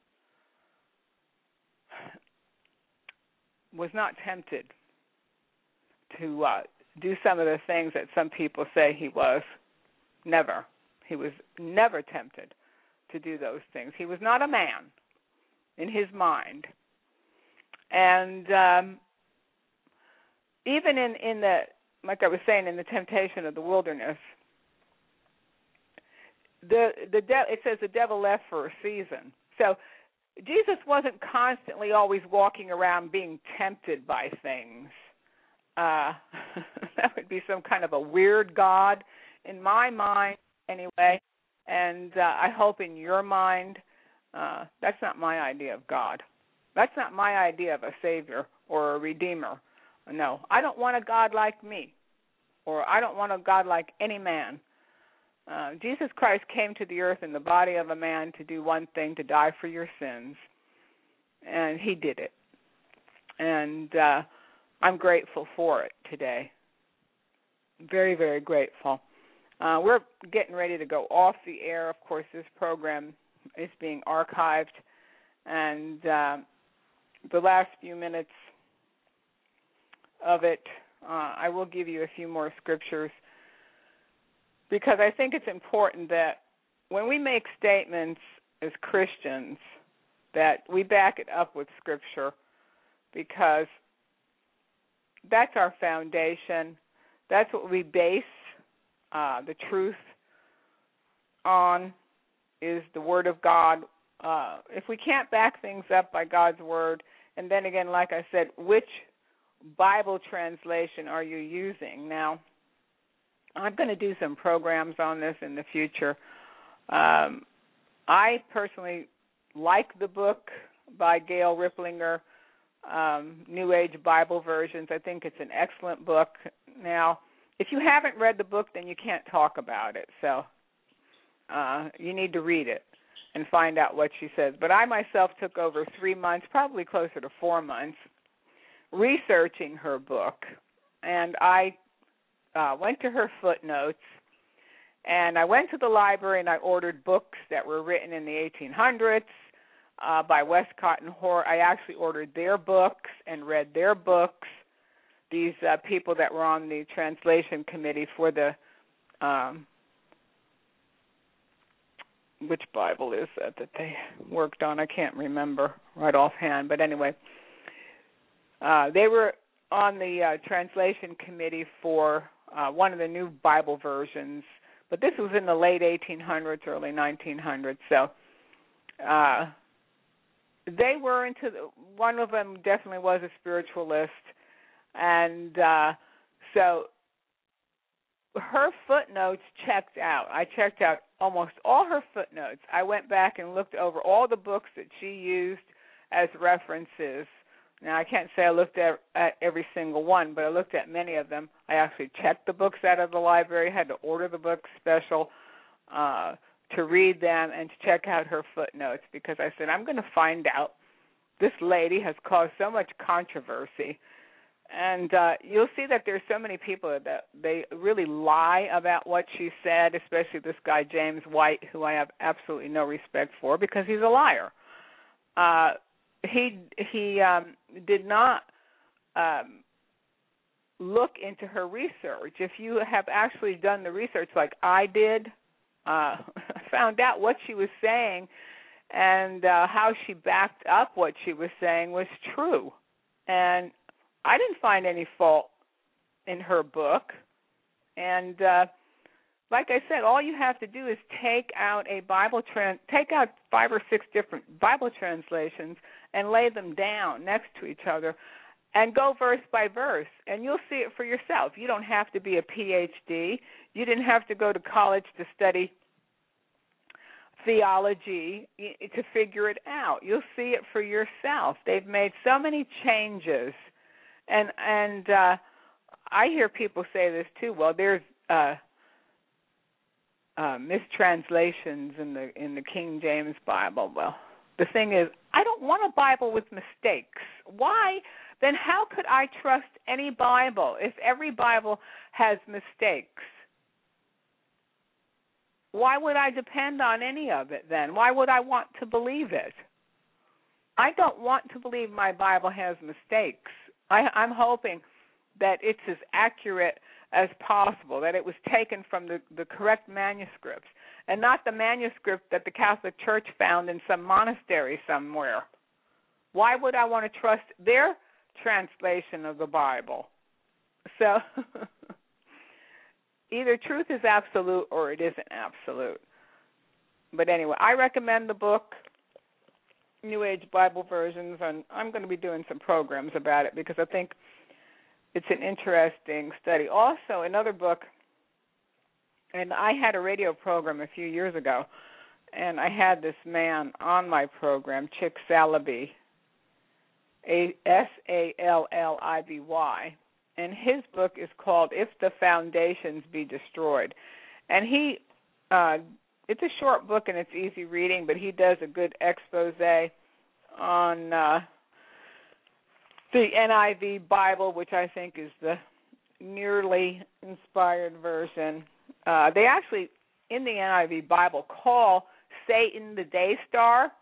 C: was not tempted to do some of the things that some people say he was. Never. He was never tempted to do those things. He was not a man in his mind. And even in the, like I was saying, in the temptation of the wilderness, it says the devil left for a season. So Jesus wasn't constantly always walking around being tempted by things. That would be some kind of a weird God in my mind, anyway. And I hope in your mind, that's not my idea of God. That's not my idea of a Savior or a Redeemer. No, I don't want a God like me, or I don't want a God like any man. Jesus Christ came to the earth in the body of a man to do one thing, to die for your sins. And he did it. And I'm grateful for it today. Very, very grateful. We're getting ready to go off the air. Of course, this program is being archived. And the last few minutes of it, I will give you a few more scriptures, because I think it's important that when we make statements as Christians, that we back it up with Scripture, because that's our foundation. That's what we base the truth on, is the Word of God. If we can't back things up by God's Word, and then again, like I said, which Bible translation are you using? Now, I'm going to do some programs on this in the future. I personally like the book by Gail Ripplinger, New Age Bible Versions. I think it's an excellent book. Now, if you haven't read the book, then you can't talk about it. So you need to read it and find out what she says. But I myself took over 3 months, probably closer to 4 months, researching her book. And I went to her footnotes, and I went to the library and I ordered books that were written in the 1800s by Westcott and Hort. I actually ordered their books and read their books. These people that were on the translation committee for the, which Bible is that they worked on? I can't remember right offhand, but anyway, they were on the translation committee for one of the new Bible versions, but this was in the late 1800s, early 1900s. So they were into one of them definitely was a spiritualist, and so her footnotes checked out. I checked out almost all her footnotes. I went back and looked over all the books that she used as references. Now, I can't say I looked at every single one, but I looked at many of them. I actually checked the books out of the library, had to order the books special to read them and to check out her footnotes, because I said, I'm going to find out. This lady has caused so much controversy. And you'll see that there's so many people that they really lie about what she said, especially this guy, James White, who I have absolutely no respect for because he's a liar. He did not look into her research. If you have actually done the research like I did, found out what she was saying and how she backed up what she was saying was true. And I didn't find any fault in her book. And like I said, all you have to do is take out take out 5 or 6 different Bible translations and lay them down next to each other and go verse by verse, and you'll see it for yourself. You don't have to be a PhD. You didn't have to go to college to study theology to figure it out. You'll see it for yourself. They've made so many changes, and I hear people say this too. Well, there's mistranslations in the King James Bible. Well, the thing is, I don't want a Bible with mistakes. Why? Then how could I trust any Bible if every Bible has mistakes? Why would I depend on any of it then? Why would I want to believe it? I don't want to believe my Bible has mistakes. I'm hoping that it's as accurate as possible, that it was taken from the correct manuscripts, and not the manuscript that the Catholic Church found in some monastery somewhere. Why would I want to trust their translation of the Bible? So either truth is absolute or it isn't absolute. But anyway, I recommend the book, New Age Bible Versions, and I'm going to be doing some programs about it because I think it's an interesting study. Also, another book And I had a radio program a few years ago, and I had this man on my program, Chick Saliby, Saliby, and his book is called If the Foundations Be Destroyed. And it's a short book and it's easy reading, but he does a good expose on the NIV Bible, which I think is the nearly inspired version. They actually, in the NIV Bible, call Satan the day star.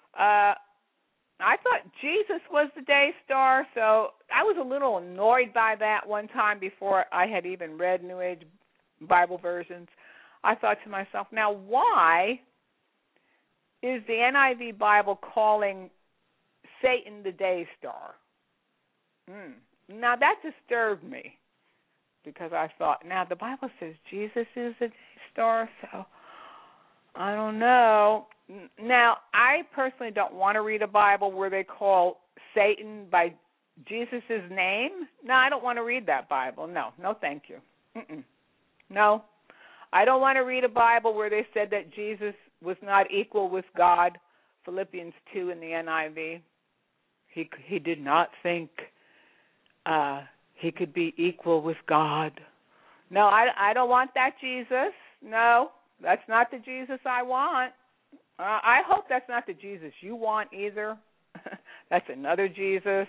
C: I thought Jesus was the day star, so I was a little annoyed by that one time before I had even read New Age Bible versions. I thought to myself, now why is the NIV Bible calling Satan the day star? Now that disturbed me, because I thought, now the Bible says Jesus is the day star, so I don't know. Now, I personally don't want to read a Bible where they call Satan by Jesus' name. No, I don't want to read that Bible. No, thank you. No, I don't want to read a Bible where they said that Jesus was not equal with God, Philippians 2 in the NIV. He did not think he could be equal with God. No, I don't want that Jesus. No, that's not the Jesus I want. I hope that's not the Jesus you want either. That's another Jesus,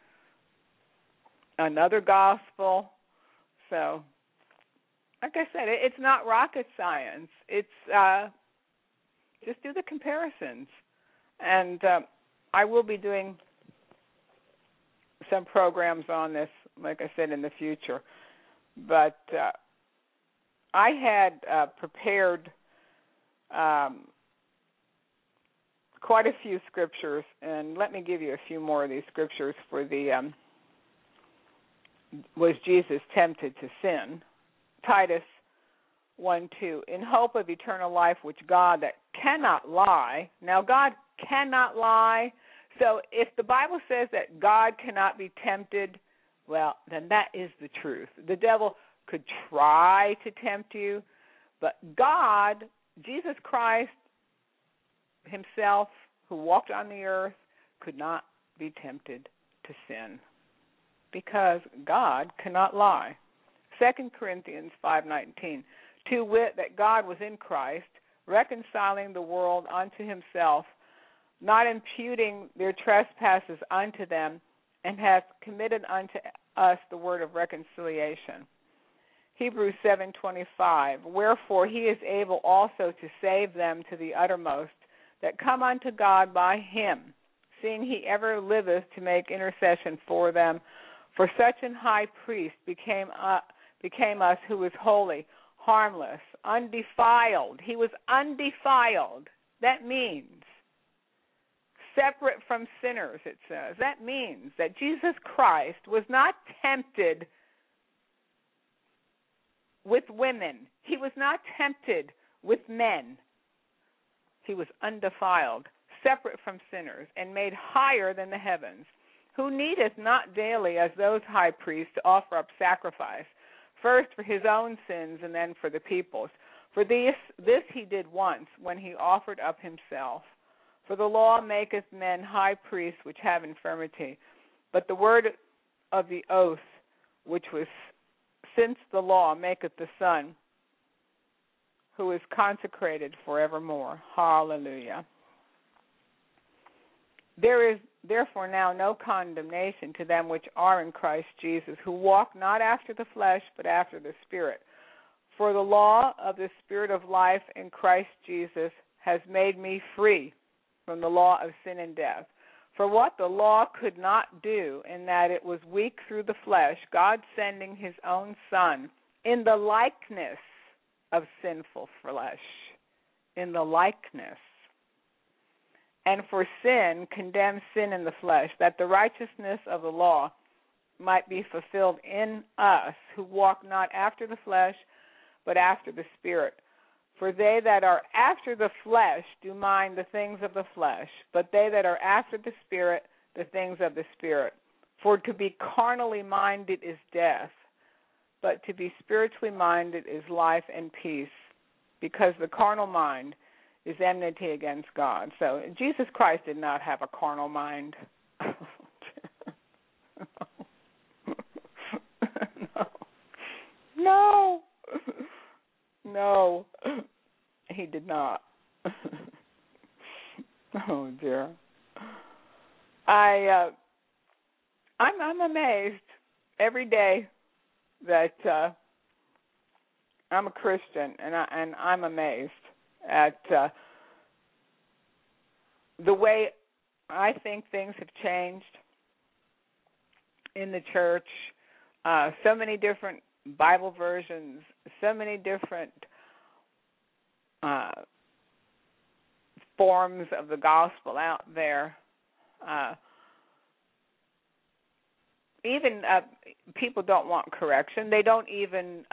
C: another gospel. So, like I said, it's not rocket science. It's just do the comparisons. And I will be doing some programs on this, like I said, in the future. But I had prepared quite a few scriptures, and let me give you a few more of these scriptures for the was Jesus tempted to sin? Titus 1:2, in hope of eternal life, which God that cannot lie. Now, God cannot lie. So if the Bible says that God cannot be tempted, well, then that is the truth. The devil could try to tempt you, but God, Jesus Christ himself, who walked on the earth, could not be tempted to sin, because God cannot lie. 2 Corinthians 5:19, to wit, that God was in Christ, reconciling the world unto himself, not imputing their trespasses unto them, and hath committed unto us the word of reconciliation. Hebrews 7:25, wherefore he is able also to save them to the uttermost, that come unto God by him, seeing he ever liveth to make intercession for them. For such an high priest became us, who was holy, harmless, undefiled. He was undefiled. That means separate from sinners, it says. That means that Jesus Christ was not tempted with women. He was not tempted with men. He was undefiled, separate from sinners, and made higher than the heavens, who needeth not daily, as those high priests, to offer up sacrifice, first for his own sins and then for the people's. For this he did once, when he offered up himself. For the law maketh men high priests which have infirmity, but the word of the oath, which was since the law, maketh the Son, who is consecrated forevermore. Hallelujah. There is therefore now no condemnation to them which are in Christ Jesus, who walk not after the flesh, but after the Spirit. For the law of the Spirit of life in Christ Jesus has made me free from the law of sin and death. For what the law could not do, in that it was weak through the flesh, God sending his own Son in the likeness of sinful flesh, in the likeness, and for sin condemned sin in the flesh, that the righteousness of the law might be fulfilled in us, who walk not after the flesh, but after the Spirit. For they that are after the flesh do mind the things of the flesh, but they that are after the Spirit, the things of the Spirit. For to be carnally minded is death, but to be spiritually minded is life and peace, because the carnal mind is enmity against God. So Jesus Christ did not have a carnal mind. No, he did not. Oh dear. I'm amazed every day that I'm a Christian, and I'm amazed at the way I think things have changed in the church. So many different Bible versions, so many different forms of the gospel out there. Even people don't want correction. They don't even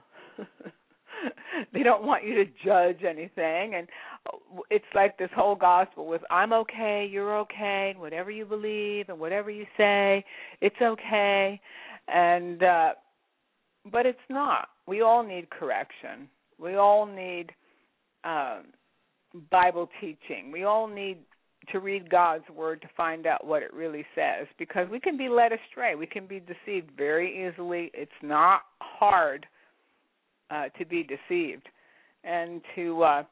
C: they don't want you to judge anything. And it's like this whole gospel with I'm okay, you're okay, and whatever you believe and whatever you say, it's okay. And but it's not. We all need correction. We all need Bible teaching. We all need to read God's Word to find out what it really says, because we can be led astray. We can be deceived very easily. It's not hard to be deceived and to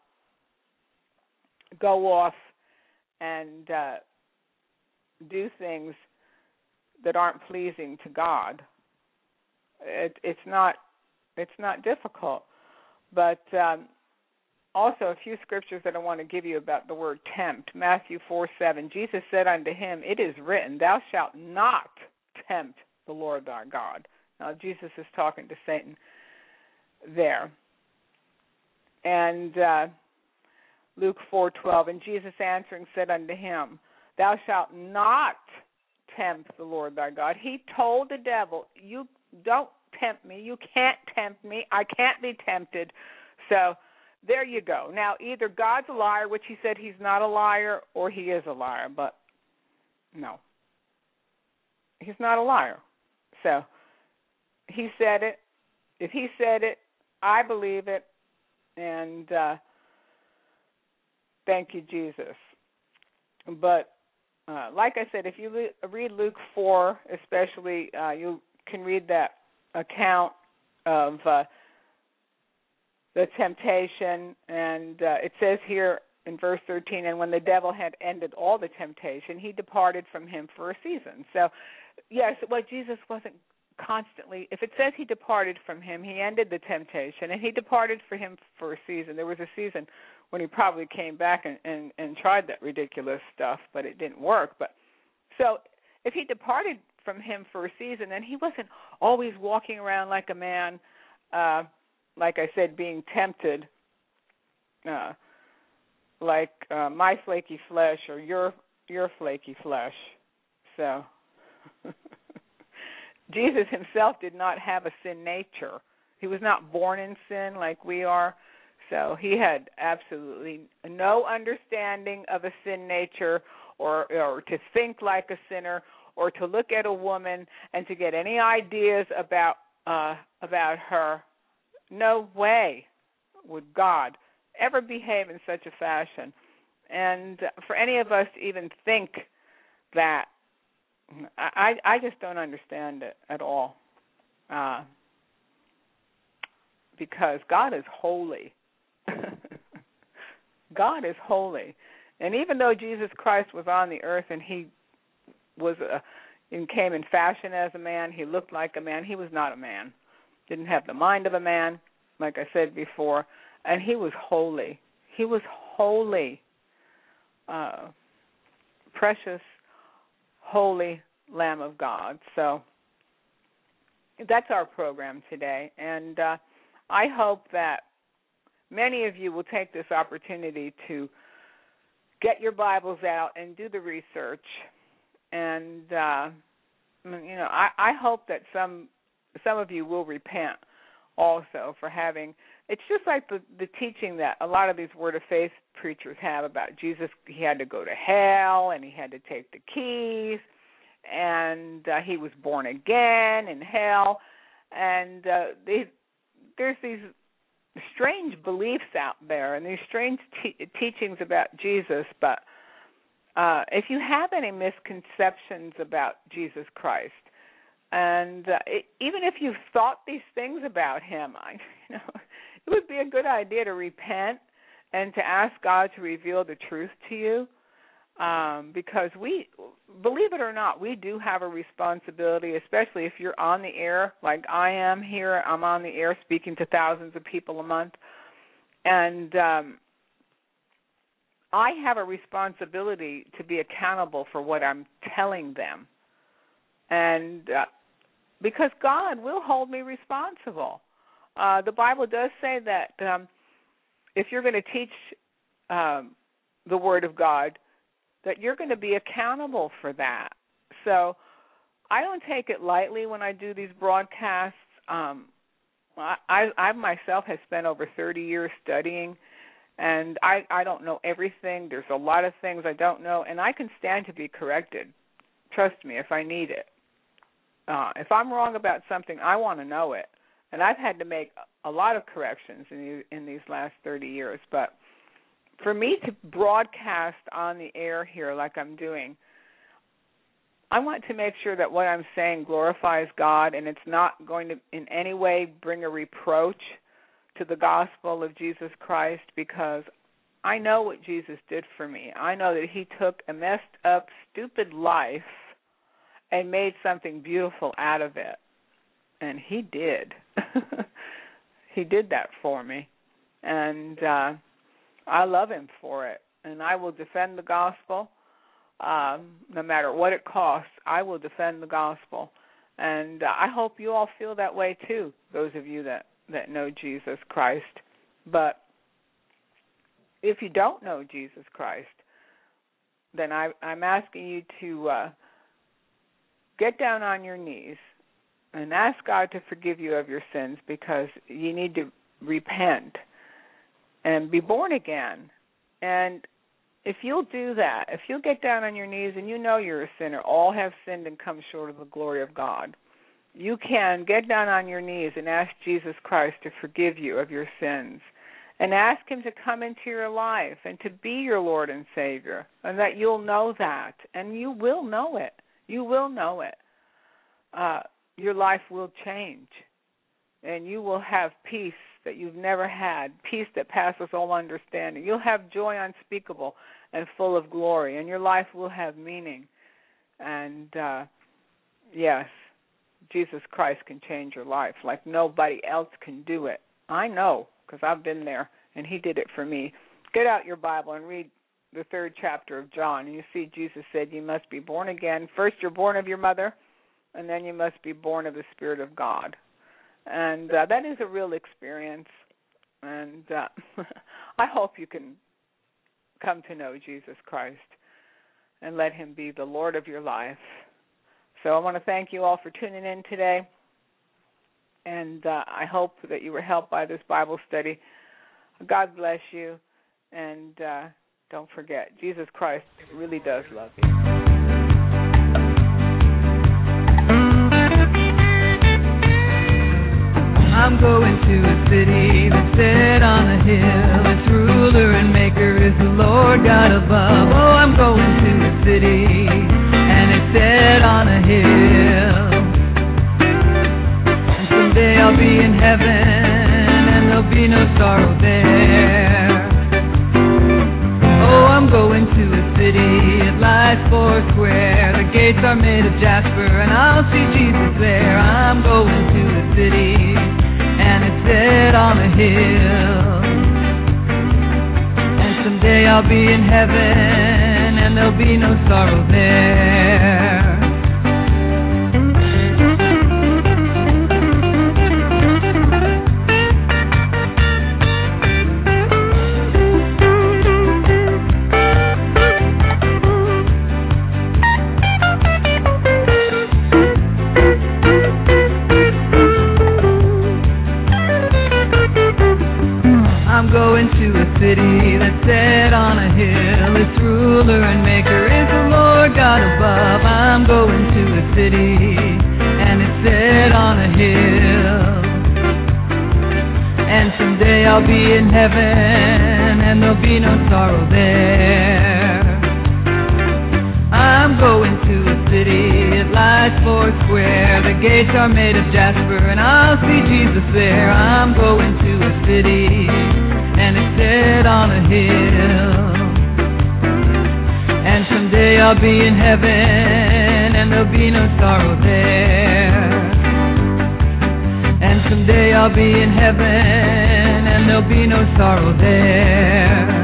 C: go off and do things that aren't pleasing to God. It's not difficult, but also a few scriptures that I want to give you about the word tempt. Matthew 4:7. Jesus said unto him, "It is written, Thou shalt not tempt the Lord thy God." Now Jesus is talking to Satan there. And Luke 4:12. And Jesus answering said unto him, "Thou shalt not tempt the Lord thy God." He told the devil, "You don't tempt me. You can't tempt me. I can't be tempted." So there you go. Now, either God's a liar, which he said he's not a liar, or he is a liar. But no, he's not a liar. So he said it. If he said it, I believe it. And thank you, Jesus. But like I said, if you read Luke 4, especially, you can read that account of the temptation, and it says here in verse 13, and when the devil had ended all the temptation, he departed from him for a season. So, yes, Jesus wasn't constantly, if it says he departed from him, he ended the temptation, and he departed from him for a season. There was a season when he probably came back and tried that ridiculous stuff, but it didn't work. But so if he departed from him for a season, then he wasn't always walking around like a man, like I said, being tempted, like my flaky flesh or your flaky flesh. So Jesus himself did not have a sin nature. He was not born in sin like we are. So he had absolutely no understanding of a sin nature, or to think like a sinner, or to look at a woman and to get any ideas about her. No way would God ever behave in such a fashion. And for any of us to even think that, I just don't understand it at all. Because God is holy. God is holy. And even though Jesus Christ was on the earth and he was and came in fashion as a man, he looked like a man, he was not a man. Didn't have the mind of a man, like I said before, and he was holy. He was holy, precious, holy Lamb of God. So that's our program today, and I hope that many of you will take this opportunity to get your Bibles out and do the research. And I hope that some of you will repent also for having. It's just like the teaching that a lot of these Word of Faith preachers have about Jesus. He had to go to hell and he had to take the keys, and he was born again in hell. And there's these strange beliefs out there and these strange teachings about Jesus, but if you have any misconceptions about Jesus Christ, and even if you've thought these things about him, it would be a good idea to repent and to ask God to reveal the truth to you, because we, believe it or not, we do have a responsibility, especially if you're on the air like I am here. I'm on the air speaking to thousands of people a month, and I have a responsibility to be accountable for what I'm telling them, and because God will hold me responsible. The Bible does say that if you're going to teach the Word of God, that you're going to be accountable for that. So I don't take it lightly when I do these broadcasts. I myself have spent over 30 years studying, and I don't know everything. There's a lot of things I don't know, and I can stand to be corrected. Trust me, if I need it. If I'm wrong about something, I want to know it. And I've had to make a lot of corrections in these last 30 years. But for me to broadcast on the air here like I'm doing, I want to make sure that what I'm saying glorifies God, and it's not going to in any way bring a reproach to the gospel of Jesus Christ, because I know what Jesus did for me. I know that he took a messed up, stupid life and made something beautiful out of it. And he did. He did that for me. And I love him for it. And I will defend the gospel. No matter what it costs, I will defend the gospel. And I hope you all feel that way too, those of you that know Jesus Christ. But if you don't know Jesus Christ, then I'm asking you to get down on your knees and ask God to forgive you of your sins, because you need to repent and be born again. And if you'll do that, if you'll get down on your knees and you know you're a sinner, all have sinned and come short of the glory of God, you can get down on your knees and ask Jesus Christ to forgive you of your sins, and ask him to come into your life and to be your Lord and Savior, and that you'll know that, and you will know it. You will know it. Your life will change, and you will have peace that you've never had, peace that passes all understanding. You'll have joy unspeakable and full of glory, and your life will have meaning. And, yes, Jesus Christ can change your life like nobody else can do it. I know, because I've been there, and he did it for me. Get out your Bible and read the 3rd chapter of John, and you see Jesus said you must be born again. First you're born of your mother, and then you must be born of the Spirit of God. And that is a real experience, and I hope you can come to know Jesus Christ and let him be the Lord of your life. So I want to thank you all for tuning in today, and I hope that you were helped by this Bible study. God bless you, and don't forget, Jesus Christ really does love you.
B: I'm going to a city that's set on a hill. Its ruler and maker is the Lord God above. Oh, I'm going to a city, and it's set on a hill. And someday I'll be in heaven, and there'll be no sorrow there. Oh, I'm going to a city, it lies 4 square. The gates are made of jasper, and I'll see Jesus there. I'm going to a city, and it's set on a hill. And someday I'll be in heaven, and there'll be no sorrow there. I'm going to a city that's set on a hill. Its ruler and maker is the Lord God above. I'm going to a city, and it's set on a hill. someday I'll be in heaven and there'll be no sorrow there. I'm going to a city, it lies four square. The gates are made of jasper and I'll see Jesus there. I'm going to a city and it's set on a hill. And someday I'll be in heaven and there'll be no sorrow there. And someday I'll be in heaven and there'll be no sorrow there.